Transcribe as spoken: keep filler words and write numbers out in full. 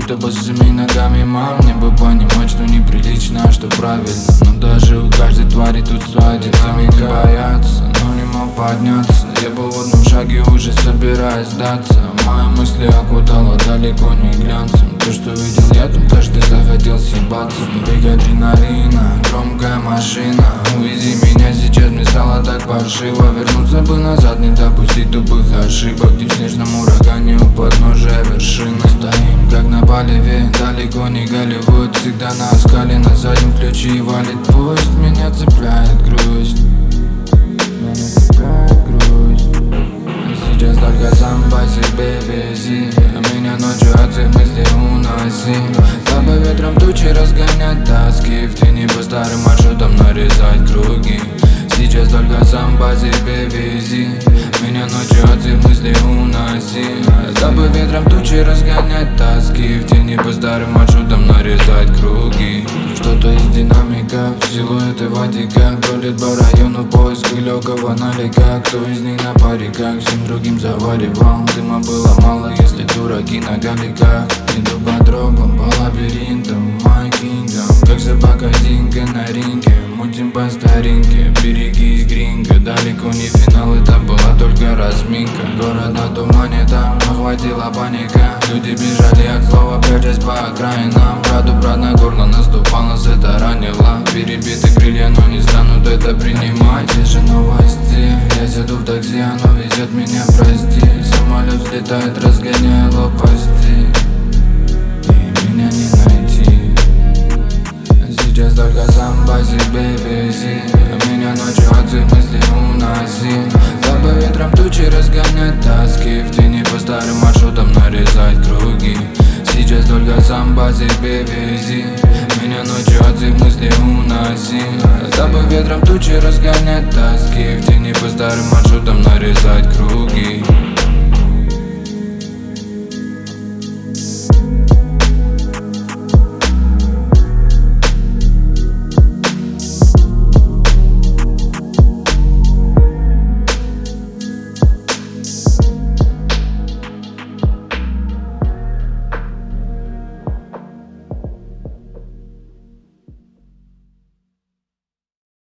будто босыми ногами. Мам, мне бы понимать, что неприлично, а что правильно. Но даже у каждой твари тут своя динамика. Бояться, но не мог подняться. Я был в одном шаге, уже собираюсь сдаться. Мои мысли окутало далеко не глянцем. То, что видел я, там каждый захотел съебаться. Бег адреналина, громкая машина. Увези меня сейчас, мне стало так паршиво. Вернуться бы назад, не допустить тупых ошибок. Где в снежном урагане у подножия вершины. Стоим как на Боливе, далеко не Голливуд. Всегда на скале, на заднем ключе валит поезд. Меня цепляет грусть, меня цепляет грусть. Сейчас только сам по себе вези. Меня ночью от всех мыслей уноси. Дабы ветром тучи разгонять тоски. В тени по старым маршрутам нарезать круги. Сейчас только сам по себе вези. Меня ночью от всех мыслей уноси. Дабы ветром тучи разгонять тоски. В тени по старым маршрутам нарезать круги. Что-то из динамика, силуэты в отеках. Бродит по району поиск легкого налика. Кто из них на париках, всем другим заваривал. Дыма было мало, если дураки на галиках. Иду по тропам, по лабиринтам, my kingdom. Как собака Динго на ринге. Мутим по старинке, берегись, гринго. Далеко не финал, это была только разминка. Город на тумане, там охватила паника. Люди бежали от слова, прячась по окраинам. Брату брат на горло наступал, нас это ранило. Перебиты крылья, но не станут это принимать. Те же новости, я сяду в такси, оно везет меня, прости. Самолет взлетает, разгоняя лопасти. И меня не найти. Сейчас только сам по себе вези. Меня ночью от всех мыслей уноси. Дабы ветром тучи разгонять тоски. В тени по старым маршрутам нарезать круги. Сейчас только сам по себе вези. Меня ночью от всех мыслей уноси. Дабы ветром тучи разгонять тоски. В тени по старым маршрутам нарезать круги.